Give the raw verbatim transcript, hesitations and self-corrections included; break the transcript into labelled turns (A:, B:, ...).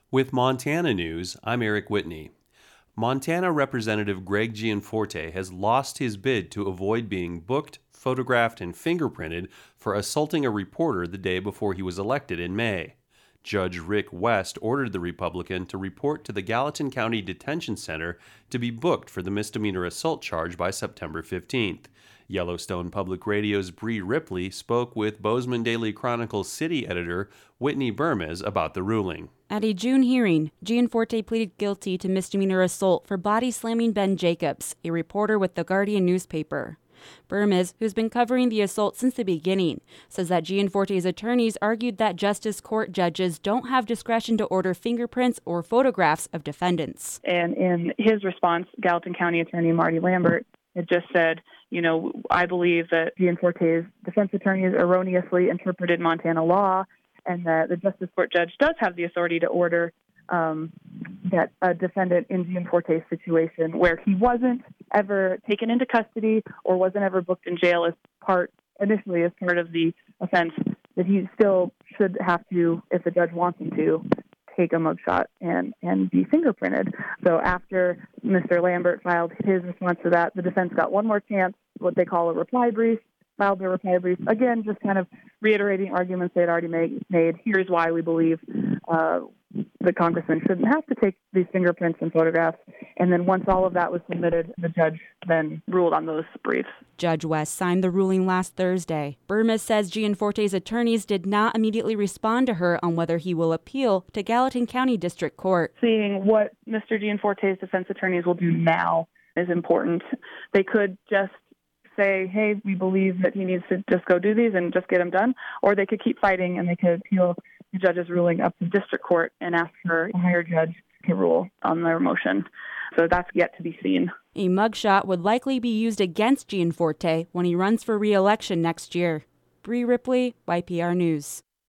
A: With Montana News, I'm Eric Whitney. Montana Representative Greg Gianforte has lost his bid to avoid being booked, photographed, and fingerprinted for assaulting a reporter the day before he was elected in May. Judge Rick West ordered the Republican to report to the Gallatin County Detention Center to be booked for the misdemeanor assault charge by September fifteenth. Yellowstone Public Radio's Bree Ripley spoke with Bozeman Daily Chronicle city editor Whitney Burmez about the ruling.
B: At a June hearing, Gianforte pleaded guilty to misdemeanor assault for body slamming Ben Jacobs, a reporter with the Guardian newspaper. Burmez, who's been covering the assault since the beginning, says that Gianforte's attorneys argued that justice court judges don't have discretion to order fingerprints or photographs of defendants.
C: And in his response, Gallatin County Attorney Marty Lambert had just said, you know, I believe that Gianforte's defense attorneys erroneously interpreted Montana law and that the justice court judge does have the authority to order um, that a defendant in Gianforte's situation where he wasn't ever taken into custody or wasn't ever booked in jail as part, initially as part of the offense, that he still should have to, if the judge wants him to, take a mugshot and, and be fingerprinted. So after Mister Lambert filed his response to that, the defense got one more chance, what they call a reply brief, filed their reply brief, again, just kind of reiterating arguments they had already made. made. Here's why we believe uh, the congressman shouldn't have to take these fingerprints and photographs. And then once all of that was submitted, the judge then ruled on those briefs.
B: Judge West signed the ruling last Thursday. Burmez says Gianforte's attorneys did not immediately respond to her on whether he will appeal to Gallatin County District Court.
C: Seeing what Mister Gianforte's defense attorneys will do now is important. They could just say, hey, we believe that he needs to just go do these and just get them done, or they could keep fighting and they could appeal the judge's ruling up to district court and ask for a higher judge to rule on their motion. So that's yet to be seen.
B: A mugshot would likely be used against Gianforte when he runs for re-election next year. Bree Ripley, Y P R News.